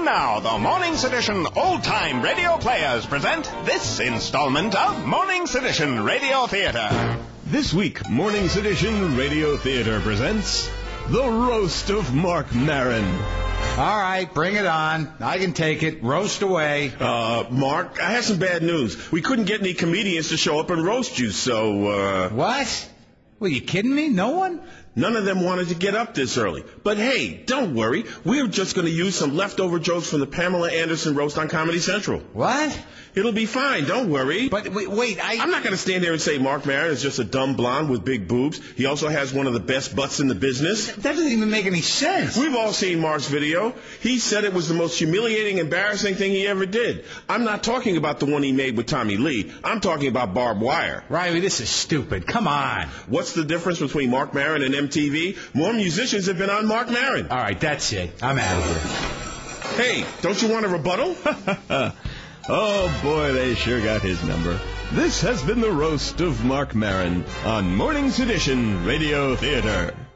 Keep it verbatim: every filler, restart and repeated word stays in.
now, the Morning's Edition Old-Time Radio Players present this installment of Morning's Edition Radio Theater. This week, Morning's Edition Radio Theater presents The Roast of Marc Maron. All right, bring it on. I can take it. Roast away. Uh, Mark, I have some bad news. We couldn't get any comedians to show up and roast you, so, uh... What? Were you kidding me? No one? None of them wanted to get up this early. But hey, don't worry. We're just going to use some leftover jokes from the Pamela Anderson roast on Comedy Central. What? It'll be fine. Don't worry. But wait, wait I... I'm not going to stand there and say Marc Maron is just a dumb blonde with big boobs. He also has one of the best butts in the business. That doesn't even make any sense. We've all seen Mark's video. He said it was the most humiliating, embarrassing thing he ever did. I'm not talking about the one he made with Tommy Lee. I'm talking about Barbed Wire. Riley, this is stupid. Come on. What's the difference between Marc Maron and M T V? More musicians have been on Marc Maron. All right, that's it. I'm out of here. Hey, don't you want a rebuttal? Oh, boy, they sure got his number. This has been the Roast of Marc Maron on Morning's Edition Radio Theater.